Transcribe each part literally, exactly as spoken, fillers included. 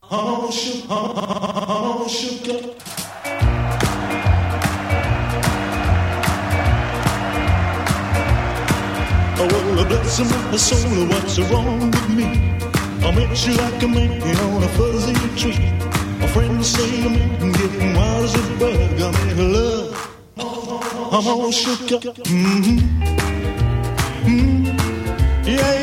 I'm shook, I'm shook up. Oh, well, bless my soul, what's wrong with me? I met you like a man on a fuzzy tree. My friends say I'm getting wild as a bug. I'm in love. I'm all shook up. Mm-hmm. Mm-hmm. Yeah,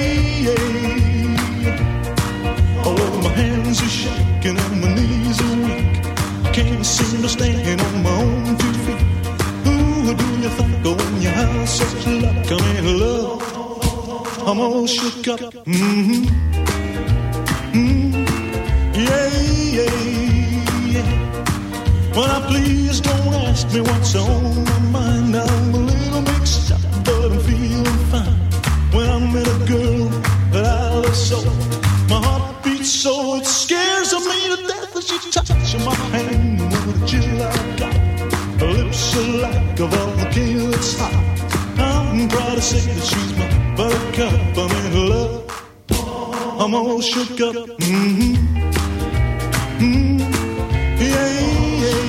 yeah. Oh, my hands are shaking and my knees are weak. I can't seem to stand on my own two feet. Who do you think of when you have such luck? I'm in love. I'm all shook up. Mm-hmm. Mm-hmm. Yeah, yeah, yeah. Well, now please don't ask me what's on my mind. I'm a little mixed up, but I'm feeling fine. When I met a girl that I love so, my heart beats so it scares me to death as she touches my hand. What a chill I got. Her lips are like a volcano that's hot. I'm proud to say that she's my buttercup. I'm in love. I'm all shook up. Mm-hmm. Mm-hmm. Yeah, yeah.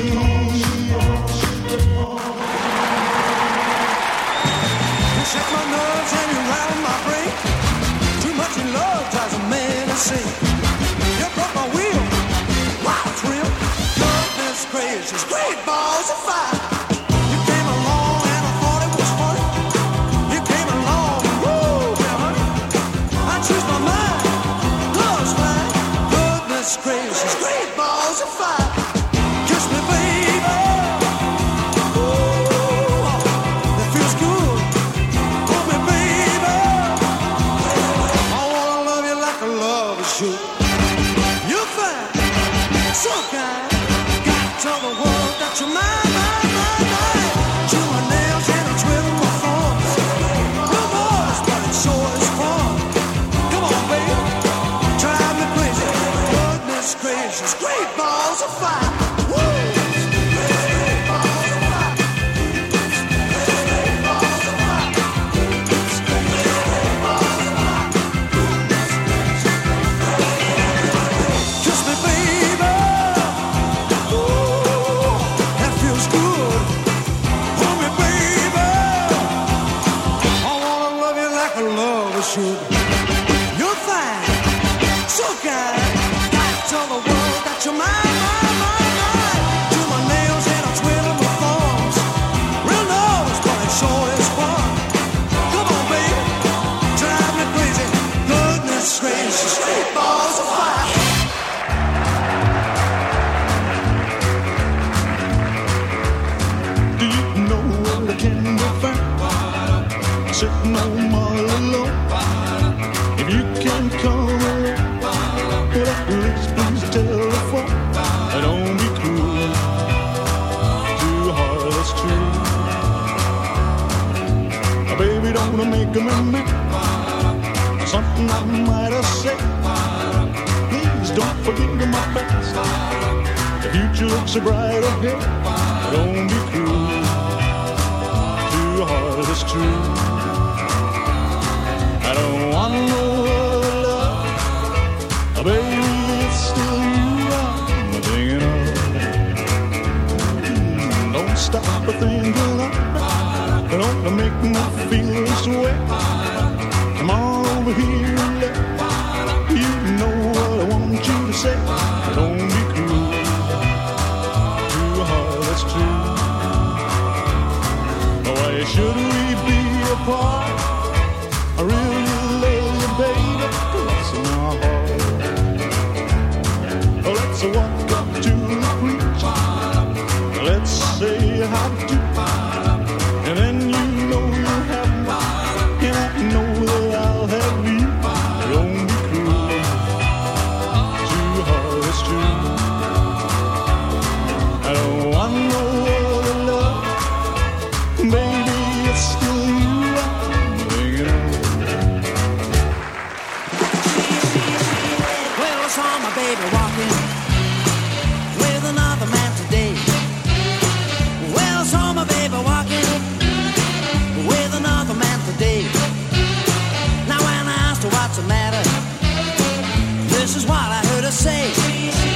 You shake my nerves and you rattle my brain. Too much in love drives a man insane. You broke my wheel, wild thrill. Goodness gracious, great balls of fire. You came along and I thought it was funny. You came along and woo, yeah, honey. I choose my mind, love's flying. Goodness gracious, great balls of fire. Kiss me, baby. Ooh, that feels good. Hold me, baby. I wanna love you like a lover should. You're fine, so kind. Got to tell the world that you're mine, mine, mine, mine. Chew my nails and I twiddle my thumbs. No boys, but it sure is fun. Come on, baby, drive me crazy. Goodness gracious, great balls of fire. Woo! Great balls of fire. Great balls of fire. Great balls of fire. Kiss me, baby. Ooh, that feels good. Hold me, baby. I wanna love you like a lover should. You're fine, so kind. Gotta tell the world that you're mine, mine, mine, mine. Do my nails and I twiddle my thumbs. Real love's but it sure is fun. Come on, baby, drive me crazy. Goodness gracious, great balls of fire. Do you know what I can be found? Sitting home all alone. If you can come along, well, at least please telephone. Don't be cruel, too hard, that's true. Now, baby, don't make me mad. Something I might have said. Please don't forget my past. The future looks so bright ahead. Don't be cruel, too hard, it's true. I don't want no other love, oh, baby, it's still you I'm thinking of. Mm, don't stop thinking of me. Don't make me feel this way. Come on over here and let you know what I want you to say. Don't be cruel, too hard, that's true. Why should we be apart? I really love you, baby. It's in my heart. Let's walk up to the preacher. Let's say how to. And then you know you have me. And I know that I'll have you. Don't be cruel, too hard, it's true. I don't want no other love, baby, it's still you I'm thinking of. Well, I saw my baby walking with another man today. Well, I saw my baby walking with another man today. Now when I asked her what's the matter, this is what I heard her say.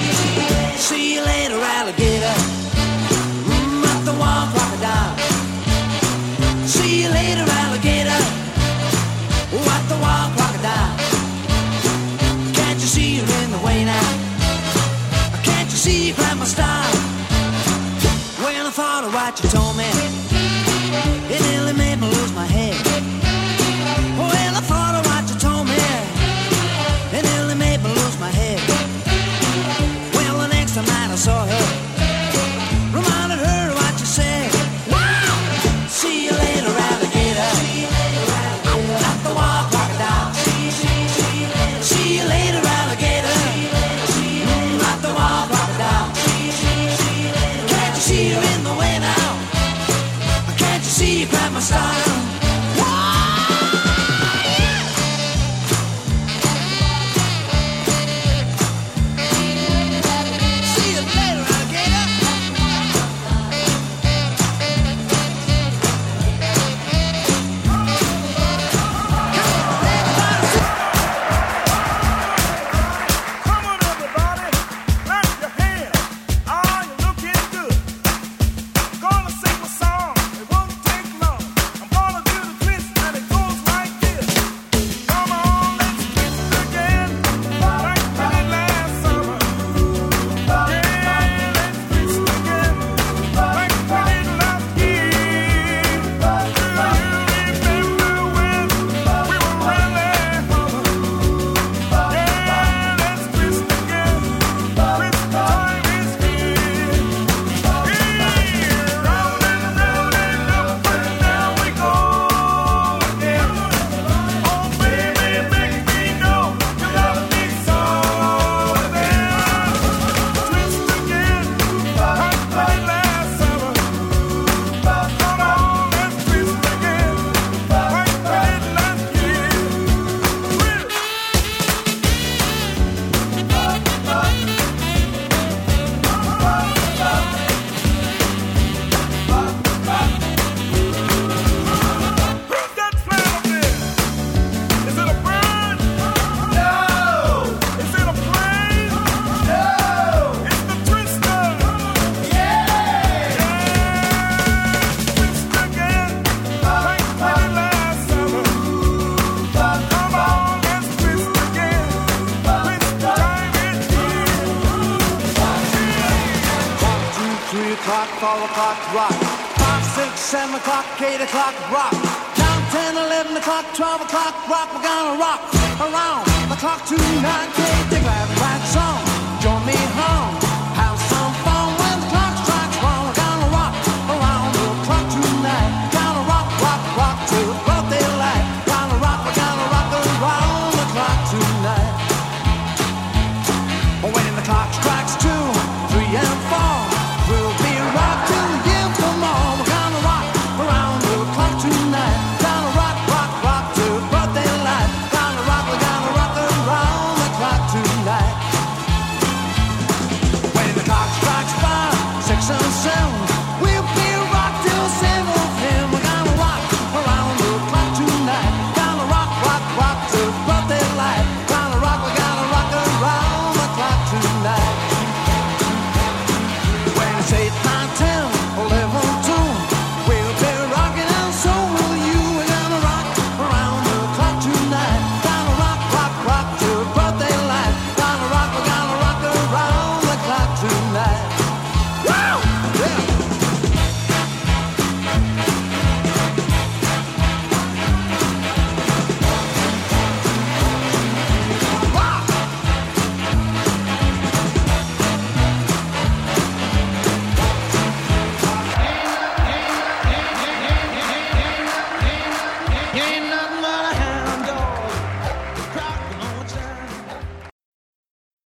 you see you're in the way now? Can't you see you grab my style? When I thought of what you told me, it nearly made me lose my head. When I thought of what you told me, it nearly made me lose my head. Well, the next time that I saw her, reminded her of what you said. Wow! See you later, alligator. At the wild crocodile. See you later, alligator. Mm, at the wild crocodile. Can't you see you're in the way now? Can't you see you grab my style? four o'clock rock, five, six, seven o'clock, eight o'clock rock, nine, ten, eleven o'clock, twelve o'clock rock. We're gonna rock around the clock tonight.